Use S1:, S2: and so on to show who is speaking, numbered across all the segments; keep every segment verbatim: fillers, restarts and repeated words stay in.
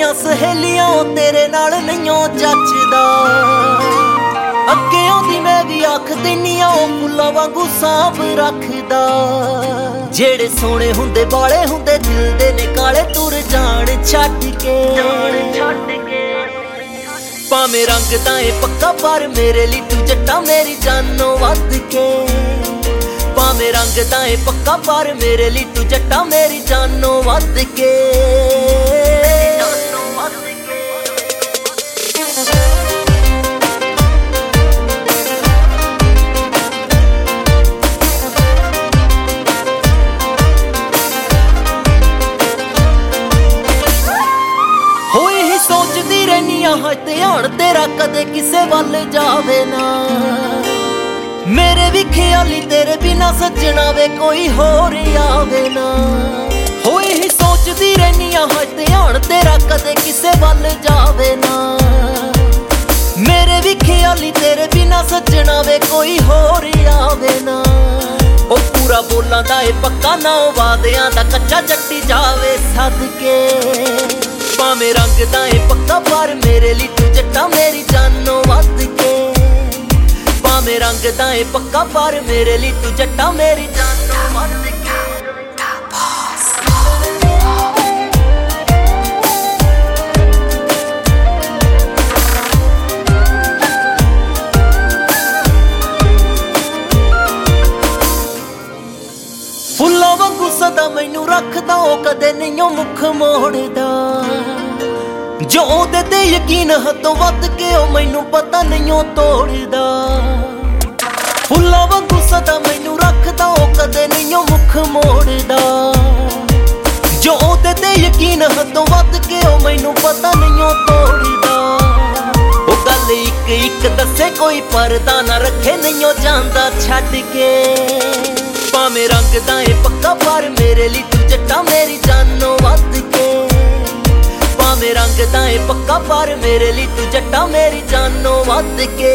S1: ਮੇਰੀਆਂ ਸਹੇਲੀਆਂ ਤੇਰੇ ਨਾਲ ਨਹੀਂਓ ਜੱਚਦਾ। ਅੱਗੇ ਆਉਂਦੀ ਮੈਂ ਵੀ ਆਖ ਦਿੰਨੀ ਆ ਉਹ ਫੁੱਲਾਂ ਵਾਂਗੂ ਸਾਂਭ ਰੱਖਦਾ। ਜਿਹੜੇ ਸੋਹਣੇ ਹੁੰਦੇ ਬਾਲੇ ਹੁੰਦੇ ਦਿਲ ਦੇ ਨੇ ਕਾਲੇ ਤੁਰ ਜਾਣ ਛੱਡ ਕੇ। ਭਾਵੇਂ ਰੰਗ ਤਾਂ ਏ ਪੱਕਾ ਪਰ ਮੇਰੇ ਲਈ ਤੂੰ ਜੱਟਾ ਮੇਰੀ ਜਾਨੋਂ ਵੱਧ ਕੇ। ਭਾਵੇਂ ਰੰਗ ਤਾਂ ਏ ਪੱਕਾ ਪਰ ਮੇਰੇ ਲਈ ਤੂੰ ਜੱਟਾ ਮੇਰੀ ਜਾਨੋਂ ਵੱਧ ਕੇ। ਹੋਈ ਹੀ ਸੋਚਦੀ ਰਹਿਨੀ ਆ ਹਾਂ ਧਿਆਨ ਤੇਰਾ ਕਦੇ ਕਿਸੇ ਵੱਲ ਜਾਵੇ ਨਾ। ਮੇਰੇ ਵੀ ਖਿਆਲੀ ਤੇਰੇ ਬਿਨਾ ਸੱਜਣਾ ਵੇ ਕੋਈ ਹੋਰ ਆਵੇ ਨਾ। ਹੋਈ ਹੀ ਸੋਚਦੀ ਰਹਿਨੀ ਆ ਹਾਂ ਧਿਆਨ ਤੇਰਾ ਕਦੇ ਕਿਸੇ ਵੱਲ ਜਾਵੇ ਨਾ। ਮੇਰੇ ਵੀ ਖਿਆਲੀ ਤੇਰੇ ਬਿਨਾ ਸੱਜਣਾ ਵੇ ਕੋਈ ਹੋਰ ਆਵੇ ਨਾ। ਉਹ ਪੂਰਾ ਬੋਲਾਂ ਦਾ ਏ ਪੱਕਾ ਨਾ ਵਾਦਿਆਂ ਦਾ ਕੱਚਾ ਜੱਟੀ ਜਾਵੇ ਸਦਕੇ। ਭਾਵੇਂ ਰੰਗ ਤਾਂ ਏ ਪੱਕਾ ਪਰ ਮੇਰੇ ਲਈ ਤੂੰ ਜੱਟਾ ਮੇਰੀ ਜਾਨੋਂ ਵੱਧ ਕੇ। ਭਾਵੇਂ ਰੰਗ ਤਾਂ ਏ ਪੱਕਾ ਪਰ ਮੇਰੇ ਲਈ ਤੂੰ ਜੱਟਾ ਮੇਰੀ ਜਾਨੋਂ ਵੱਧ ਕੇ। ਫੁੱਲਾਂ ਵਾਂਗੂ ਸਦਾ ਮੈਨੂੰ ਰੱਖਦਾ ਉਹ ਕਦੇ ਨਹੀਂਓ ਮੁੱਖ ਮੋੜਦਾ। ਜੋ ਉਹਦੇ ਤੇ ਯਕੀਨ ਹੱਦੋਂ ਵੱਧ ਕੇ ਉਹ ਮੈਨੂੰ ਪਤਾ ਨਹੀਂਓ ਤੋੜਦਾ। ਫੁੱਲਾਂ ਵਾਂਗੂ ਸਦਾ ਮੈਨੂੰ ਰੱਖਦਾ ਉਹ ਕਦੇ ਨਹੀਂਓ ਮੁੱਖ ਮੋੜਦਾ। ਜੋ ਉਹਦੇ ਤੇ ਯਕੀਨ ਹੱਦੋਂ ਵੱਧ ਕੇ ਉਹ ਮੈਨੂੰ ਪਤਾ ਨਹੀਂਓ ਤੋੜਦਾ। ਉਹ ਗੱਲ ਇੱਕ ਇੱਕ ਦੱਸੇ ਕੋਈ ਪਰਦਾ ਨਾ ਰੱਖੇ ਨਹੀਂਓ ਜਾਂਦਾ ਛੱਡ ਕੇ। ਭਾਵੇਂ ਰੰਗ ਤਾਂ ਏ ਪੱਕਾ ਪਰ ਮੇਰੇ ਲਈ ਤੂੰ ਜੱਟਾ ਮੇਰੀ ਜਾਨੋਂ ਵੱਧ ਕੇ। ਭਾਵੇਂ ਰੰਗ ਤਾਂ ਏ ਪੱਕਾ ਪਰ ਮੇਰੇ ਲਈ ਤੂੰ ਜੱਟਾ ਮੇਰੀ ਜਾਨੋਂ ਵੱਧ ਕੇ।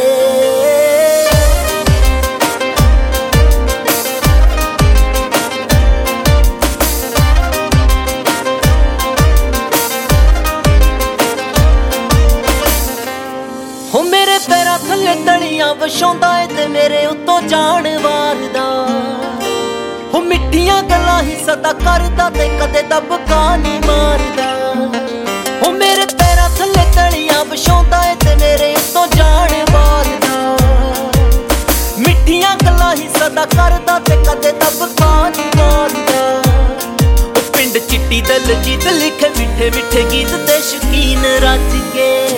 S1: ਹੋ ਮੇਰੇ ਪੈਰਾਂ ਥੱਲੇ ਤਲੀਆਂ ਵਿਛਾਉਂਦਾ ਏ ਤੇ ਮੇਰੇ ਉੱਤੋਂ ਜਾਣ ਵਾਰਦਾ। ਹੋ ਮਿੱਠੀਆਂ ਗੱਲਾਂ ਹੀ ਸਦਾ ਕਰਦਾ ਤੇ ਕਦੇ ਦਬਕਾ ਨਹੀਂ ਮਾਰਦਾ। ਹੋ ਮੇਰੇ ਪੈਰਾਂ ਥੱਲੇ ਤਲੀਆਂ ਵਿਛਾਉਂਦਾ ਏ ਤੇ ਮੇਰੇ ਉੱਤੋਂ ਜਾਣ ਵਾਰਦਾ। ਮਿੱਠੀਆਂ ਗੱਲਾਂ ਹੀ ਸਦਾ ਕਰਦਾ ਤੇ ਕਦੇ ਦਬਕਾ ਨਹੀਂ ਮਾਰਦਾ। ਉਹ ਪਿੰਡ ਚਿੱਟੀ ਦਲਜੀਤ ਲਿਖੇ ਮਿੱਠੇ ਮਿੱਠੇ ਗੀਤ ਤੇ ਸ਼ੌਕੀਨ ਰੱਜ ਕੇ।